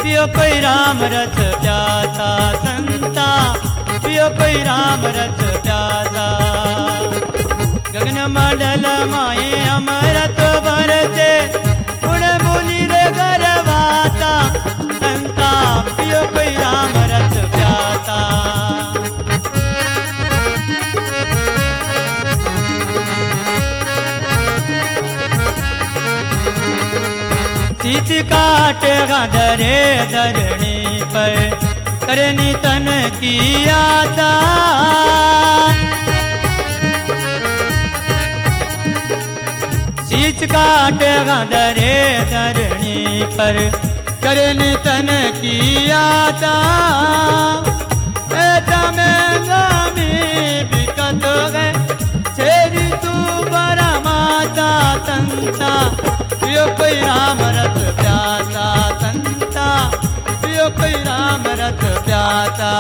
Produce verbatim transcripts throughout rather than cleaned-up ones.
पियो कोई राम रस प्यासा संता, पियो कोई राम रस प्यासा। गगन मंडल माए अमृत बरसे, गुण मुनि रे गरवाता संता, पियो कोई राम रस प्यासा। शीत काट धरे धरणी पर, करनी तन की आशा। शीत काट धरे धरणी पर, करनी तन की आशा। ऐसा में गामी बिकत गए, छेरी तू बरा माता संता, पियो कोई राम रस प्यासा संता, पियो कोई राम रस प्यासा।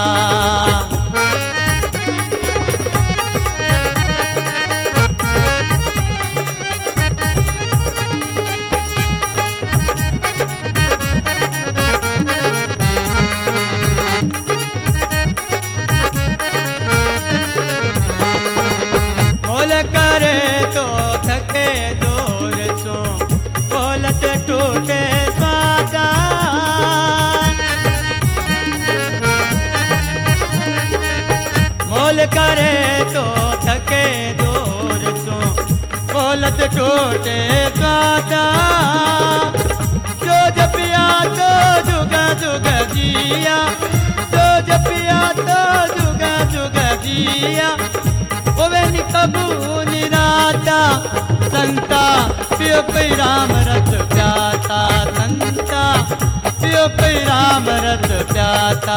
बोल करे तो थके दूर सो, बोलत टूटे साजा। मोल करे तो थके दूर सो, बोलत टूटे साजा। जो जपिया तो जुग जुग जिया, जो जपिया तो जुग जुग जिया। ओवे निकबू निराता संता, पियो कोई राम रस प्यासा संता, पियो कोई राम रस प्यासा।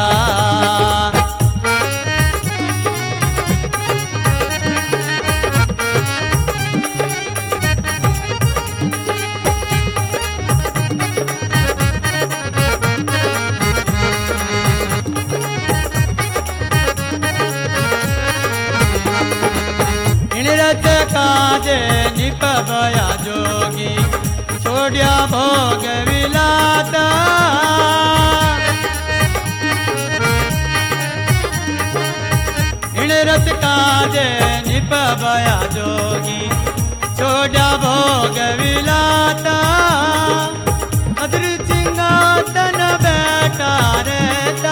रस काजे निपया जोगी, छोड़िया भोग विलाता। इन रस काजे निपया जोगी, छोड़िया भोग विलाता। अदर सिंहासन बैठा रहता,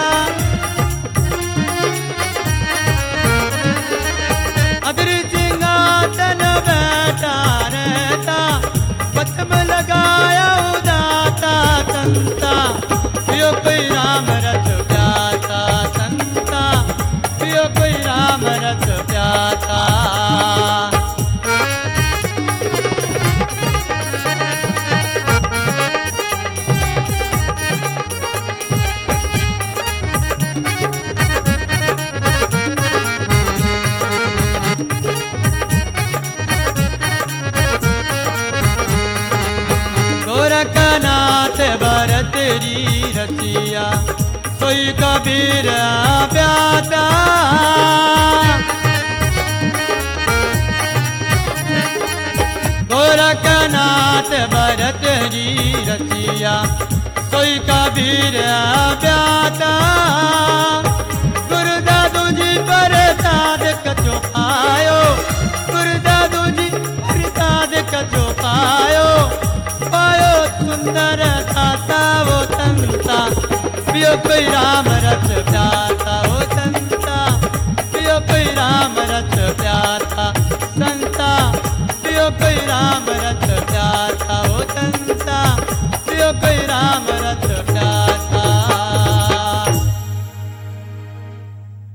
अदर सिंहासन बैठा रहता। पद्म लगाया उदाता संता, पियो कोई राम रस प्यासा संता, पियो कोई राम रस प्यासा। गोरखनाथ भरत री रसिया, कोई कबीर प्यासा। गोरखनाथ भरत री रसिया, कोई कबीर प्यासा। गुरुदादू जी प्रसाद कचो आयो, गुरुदादू जी प्रसाद कचो पायो। पायो सुंदर दाता वो संता, पियो कोई राम रस प्यासा वो संता, पियो कोई राम रस प्यासा संता, पियो कोई राम रस प्यासा वो संता, पियो कोई राम